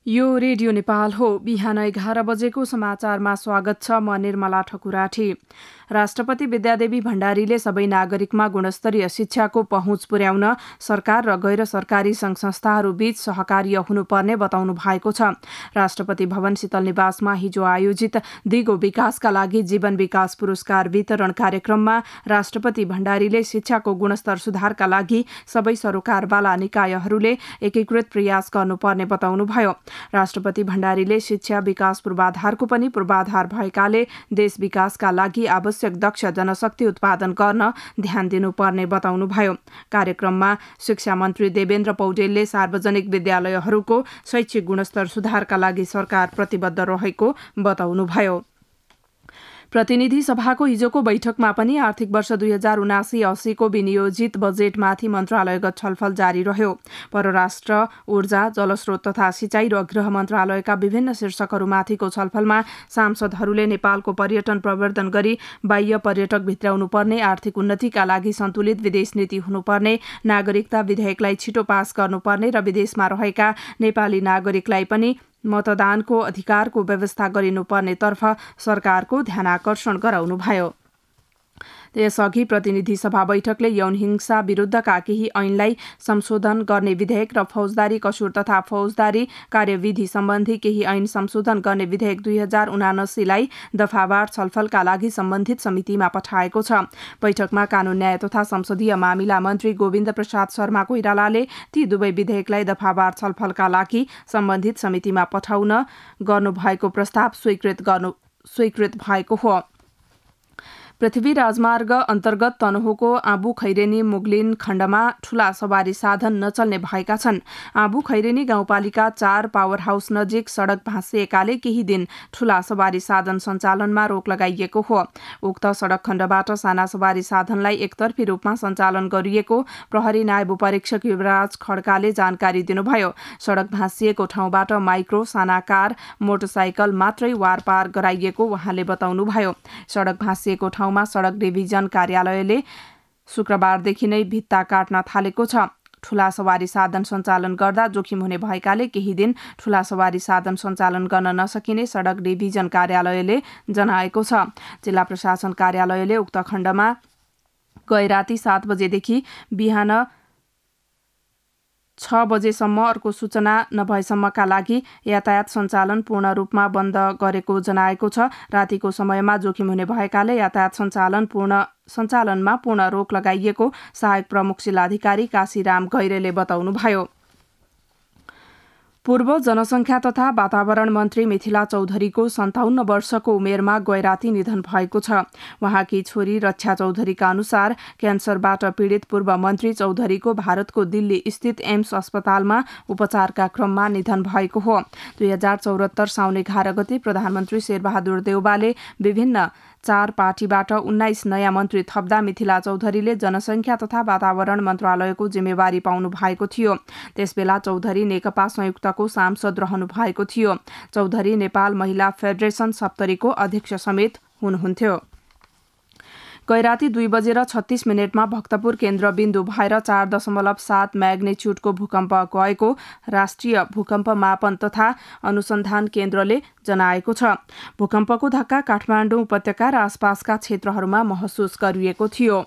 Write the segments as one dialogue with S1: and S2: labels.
S1: यो रेडियो नेपाल हो। बिहान 11 बजेको समाचारमा स्वागत छ। म निर्मला ठकुराठी। राष्ट्रपति विद्यादेवी भण्डारीले सबै नागरिकमा गुणस्तरीय शिक्षाको पहुँच पुर्याउन सरकार र गैर सरकारी संघ संस्थाहरू बीच सहकार्य हुनुपर्ने बताउनु भएको छ। राष्ट्रपति भवन शीतल निवासमा हिजो आयोजित दिगो विकासका लागि जीवन विकास पुरस्कार वितरण कार्यक्रममा राष्ट्रपति भण्डारीले शिक्षाको गुणस्तर सुधारका लागि सबै सरोकारवाला निकायहरूले एकीकृत प्रयास गर्नुपर्ने बताउनुभयो। राष्ट्रपति भण्डारीले शिक्षा विकास पूर्वाधारको पनि पूर्वाधार भएकाले देश विकासका लागि आवश्यक दक्ष जनशक्ति उत्पादन गर्न ध्यान दिनुपर्ने बताउनुभयो। कार्यक्रममा शिक्षा मन्त्री देवेन्द्र पौडेलले सार्वजनिक विद्यालयहरूको शैक्षिक गुणस्तर सुधारका लागि सरकार प्रतिबद्ध रहेको बताउनुभयो। प्रतिनिधि सभाको हिजोको बैठकमा पनि आर्थिक वर्ष 2079-80 को विनियोजित बजेटमाथि मन्त्रालयगत छलफल जारी रह्यो। परराष्ट्र, ऊर्जा, जलस्रोत तथा सिंचाई र गृह मन्त्रालयका विभिन्न शीर्षकहरूमाथिको छलफलमा सांसदहरूले नेपालको पर्यटन प्रवर्धन गरी बाह्य पर्यटक भित्राउनुपर्ने, आर्थिक उन्नतिका लागि सन्तुलित विदेश नीति हुनुपर्ने, नागरिकता विधेयकलाई छिटो पास गर्नुपर्ने र विदेशमा रहेका नेपाली नागरिकलाई पनि मतदानको अधिकारको व्यवस्था गरिनुपर्नेतर्फ सरकारको ध्यानाकर्षण गराउनुभयो। त्यसअघि प्रतिनिधि सभा बैठकले यौन हिंसा विरुद्धका केही ऐनलाई संशोधन गर्ने विधेयक र फौजदारी कसुर तथा फौजदारी कार्यविधि सम्बन्धी केही ऐन संशोधन गर्ने विधेयक 2079लाई दफावार छलफलका लागि सम्बन्धित समितिमा पठाएको छ। बैठकमा कानून न्याय तथा संसदीय मामिला मन्त्री गोविन्द प्रसाद शर्मा कोइरालाले ती दुवै विधेयकलाई दफावार छलफलका लागि सम्बन्धित समितिमा पठाउन गर्नुभएको प्रस्ताव स्वीकृत भएको हो। पृथ्वी राजमार्ग अन्तर्गत तनहुको आँबु खैरेनी मुगलिन खण्डमा ठूला सवारी साधन नचल्ने भएका छन्। आँबु खैरेनी गाउँपालिका 4 पावर हाउस नजिक सडक भाँसिएकाले केही दिन ठूला सवारी साधन सञ्चालनमा रोक लगाइएको हो। उक्त सडक खण्डबाट साना सवारी साधनलाई एकतर्फी रूपमा सञ्चालन गरिएको प्रहरी नायब परीक्षक युवराज खड्काले जानकारी दिनुभयो। सडक भाँसिएको ठाउँबाट माइक्रो, साना कार, मोटरसाइकल मात्रै वारपार गराइएको उहाँले बताउनुभयो। सडक भाँसिएको ठाउँमा सडक डिभिजन कार्यालयले शुक्रबारदेखि नै भित्ता काट्न थालेको छ। ठूला सवारी साधन सञ्चालन गर्दा जोखिम हुने भएकाले केही दिन ठूला सवारी साधन सञ्चालन गर्न नसकिने सडक डिभिजन कार्यालयले जनाएको छ। जिल्ला प्रशासन कार्यालयले उक्त खण्डमा गैराती 7 बजेदेखि बिहान 6 बजेसम्म अर्को सूचना नभएसम्मका लागि यातायात सञ्चालन पूर्ण रूपमा बन्द गरेको जनाएको छ। रातिको समयमा जोखिम हुने भएकाले यातायात सञ्चालनमा पूर्ण रोक लगाइएको सहायक प्रमुख जिल्लाधिकारी काशीराम गैरेले बताउनुभयो। पूर्व जनसङ्ख्या तथा वातावरण मन्त्री मिथिला चौधरीको 57 वर्षको उमेरमा गैराती निधन भएको छ। उहाँकी छोरी रक्षा चौधरीका अनुसार क्यान्सरबाट पीडित पूर्व मन्त्री चौधरीको भारतको दिल्ली स्थित एम्स अस्पतालमा उपचारका क्रममा निधन भएको हो। 2074 साउन 11 गते प्रधानमन्त्री शेरबहादुर देउवाले विभिन्न 4 पार्टीबाट 19 नयाँ मन्त्री थप्दा मिथिला चौधरीले जनसङ्ख्या तथा वातावरण मन्त्रालयको जिम्मेवारी पाउनु भएको थियो। त्यसबेला चौधरी नेकपा संयुक्तको सांसद रहनु भएको थियो। चौधरी नेपाल महिला फेडरेसन सप्तरीको अध्यक्ष समेत हुनुहुन्थ्यो। गैराती 2:36 भक्तपुर केन्द्रबिन्दु भएर 4.7 म्याग्निच्युडको भूकम्प गएको राष्ट्रिय भूकम्प मापन तथा अनुसन्धान केन्द्रले जनाएको छ। भूकम्पको धक्का काठमाडौँ उपत्यका र आसपासका क्षेत्रहरूमा महसुस गरिएको थियो।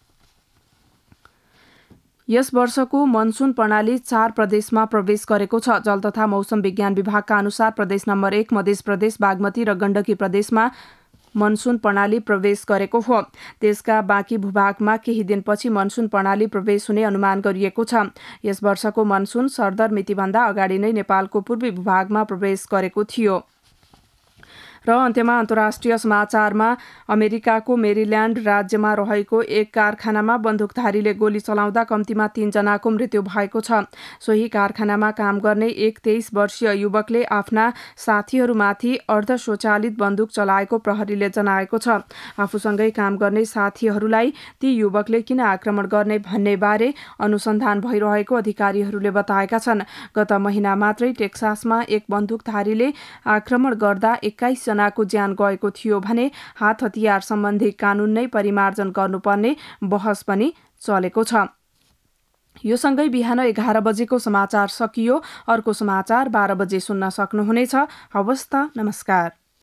S1: यस वर्षको मनसुन प्रणाली 4 प्रदेशमा प्रवेश गरेको छ। जल तथा मौसम विज्ञान विभागका अनुसार प्रदेश नम्बर 1 मध्य प्रदेश, बागमती र गण्डकी प्रदेशमा मनसुन प्रणाली प्रवेश गरेको हो। देशका बाँकी भूभागमा केही दिनपछि मनसुन प्रणाली प्रवेश हुने अनुमान गरिएको छ। यस वर्षको मनसुन सरदर मितिभन्दा अगाडि नै नेपालको पूर्वी भूभागमा प्रवेश गरेको थियो। र अन्त्यमा अन्तर्राष्ट्रिय समाचारमा अमेरिकाको मेरील्यान्ड राज्यमा रहेको एक कारखानामा बन्दुकधारीले गोली चलाउँदा कम्तीमा 3 जनाको मृत्यु भएको छ। सोही कारखानामा काम गर्ने एक 23 वर्षीय युवकले आफ्ना साथीहरूमाथि अर्धस्वचालित बन्दुक चलाएको प्रहरीले जनाएको छ। आफूसँगै काम गर्ने साथीहरूलाई ती युवकले किन आक्रमण गर्ने भन्ने बारे अनुसन्धान भइरहेको अधिकारीहरूले बताएका छन्। गत महिना मात्रै टेक्सासमा एक बन्दुकधारीले आक्रमण गर्दा 21 जनाको ज्यान गएको थियो भने हात हतियार सम्बन्धी कानून नै परिमार्जन गर्नुपर्ने बहस पनि चलेको छ। यो सँगै बिहान 11 बजेको समाचार सकियो। अर्को समाचार 12 बजे सुन्न सक्नुहुनेछ। हवस् त, नमस्कार।